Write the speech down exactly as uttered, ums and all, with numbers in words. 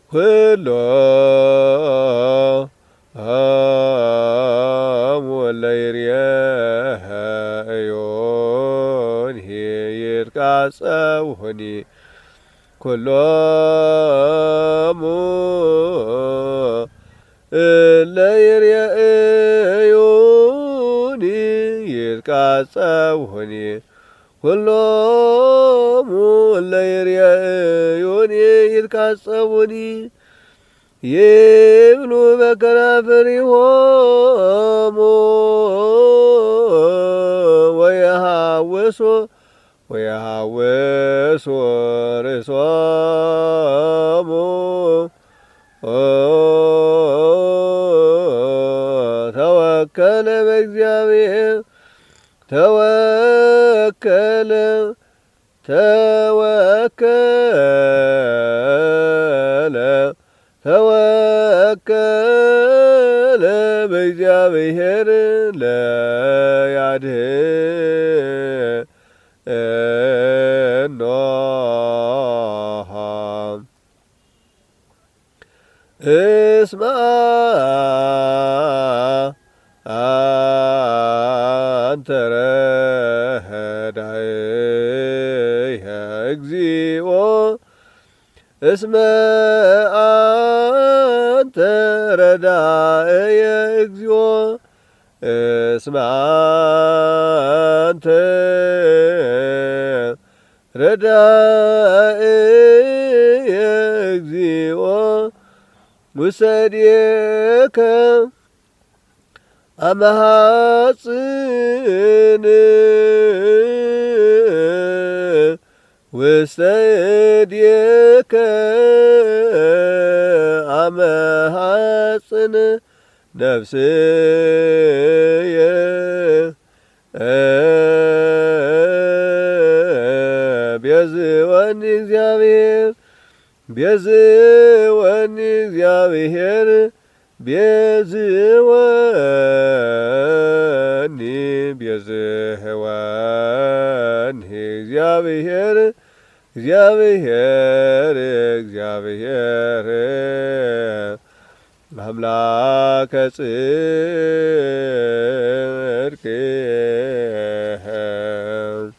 ኩሎ አሙለ ይርአዮኒ ይትቃጸውኒ ኩሎሙ እለ ይርአዮኒ ይትቃጸውኒ ኩሎሙ እለ ይርአዮኒ ይትቃጸውኒ ይብሉ በከናፍሪሆሙ ወየሐውሱ ወየሐውሱ ርእሶሙ ተወከለ በእግዚአብሔር ተወከለ ተወከለ ተወከለ በእግዚአብሔር ለያድኅኖ እስመ አንተ ረዳኢየ እግዚኦ እስመ አንተ ረዳኢየ እግዚኦ እስመ አንተ ረዳኢየ እግዚኦ ውሰድየከ አመ ሐጽን ውሰድየከ አመ ሐጽን ነፍስየ ቤዝወኒ እግዚአብሔር ቤዝወኒ እግዚአብሔር ቤዝወኒ ቤዝወኒ እግዚአብሔር እግዚአብሔር እግዚአብሔር አምላከ ጽድቅ